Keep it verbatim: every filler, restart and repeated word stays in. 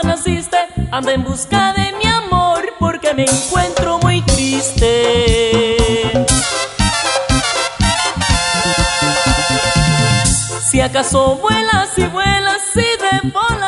naciste, anda en busca de mi amor, porque me encuentro muy triste. Si acaso vuelas y vuelas y de volar